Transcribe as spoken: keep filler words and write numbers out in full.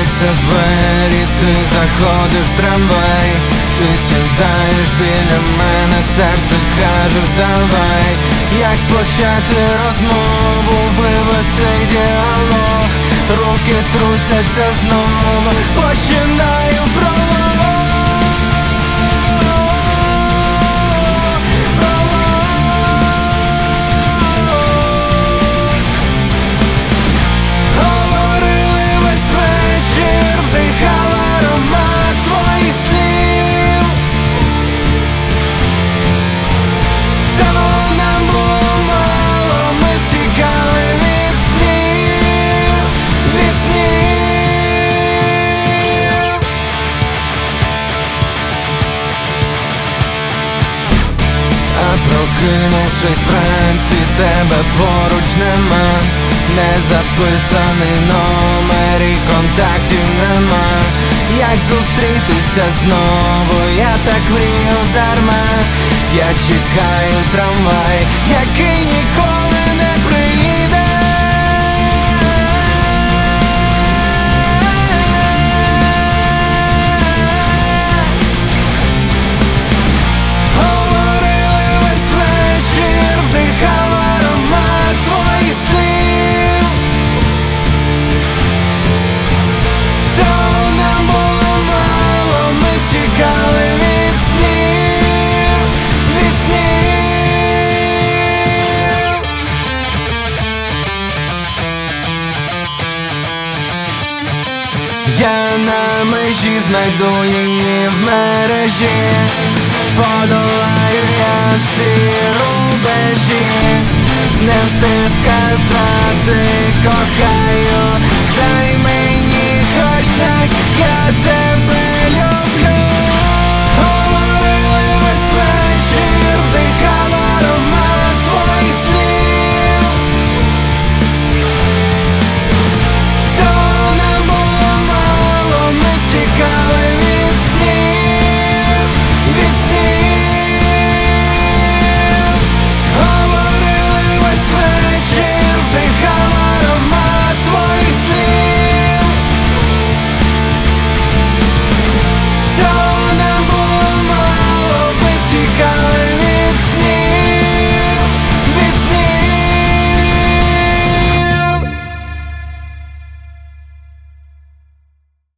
відчиняються двері, ти заходиш в трамвай, ти сідаєш біля мене, серце каже давай. Як почати розмову, вивести діалог, руки трусяться знову, починаю пролог. Прокинувшись вранці, тебе поруч нема, не записаний номер і контактів нема. Як зустрітися знову, я так мрію дарма. Я чекаю трамвай, який ніколи не приїде. Я на межі знайду її в мережі, подолаю я всі рубежі, не встиг сказати кохаю, дай мені хоч так, я тебе